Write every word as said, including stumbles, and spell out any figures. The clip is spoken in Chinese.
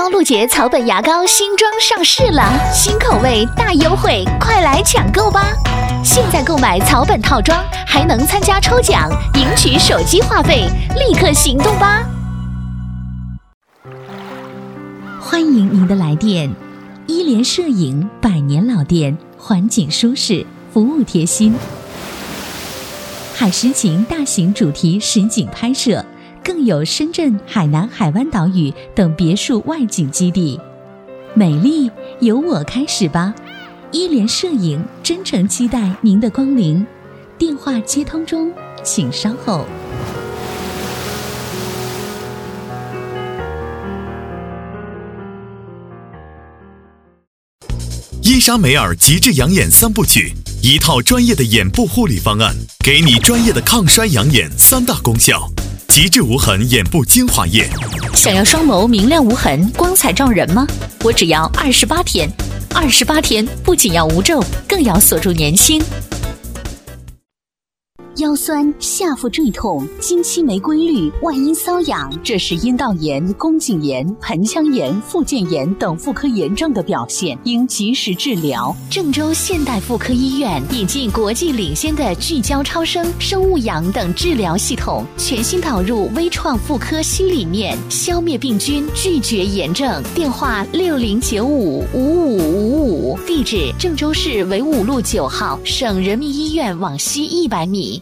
高露洁草本牙膏新装上市了，新口味大优惠，快来抢购吧！现在购买草本套装还能参加抽奖，赢取手机话费，立刻行动吧！欢迎您的来电，伊联摄影百年老店，环境舒适，服务贴心。海狮情大型主题实景拍摄，更有深圳、海南、海湾岛屿等别墅外景基地。美丽由我开始吧！伊联摄影真诚期待您的光临，电话接通中，请稍后。 伊莎梅尔极致养眼三部曲，一套专业的眼部护理方案，给你专业的抗衰养眼三大功效。极致无痕眼部精华液， 想要双眸明亮无痕、光彩照人吗？我只要二十八天，二十八天不仅要无皱，更要锁住年轻。腰酸、下腹坠痛、经期没规律、外阴瘙痒，这是阴道炎、宫颈炎、盆腔炎、附件炎等妇科炎症的表现，应及时治疗。郑州现代妇科医院引进国际领先的聚焦超声、生物氧等治疗系统，全新导入微创妇科新理念，消灭病菌，拒绝炎症。电话六零九五五五五五，地址郑州市纬五路九号，省人民医院往西一百米。